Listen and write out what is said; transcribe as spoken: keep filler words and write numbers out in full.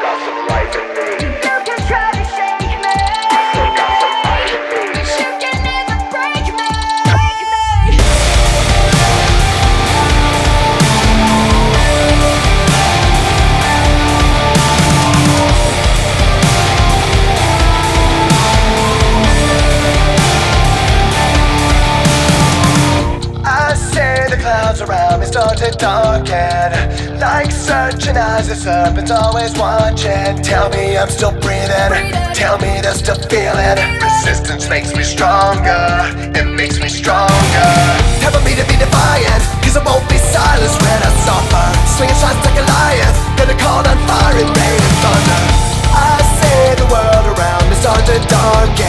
got some life in me. You can try to shake me, I still got some life in me. but you can never break me, break me. I say the clouds around me start to darken, like searching eyes, the serpent's always watching. Tell me I'm still breathing, tell me there's still feeling. Resistance makes me stronger, it makes me stronger. Tell me to be defiant, cause I won't be silenced when I suffer. Swinging shots like a lion, gonna call on fire and rain and thunder. I say the world around me start to darken,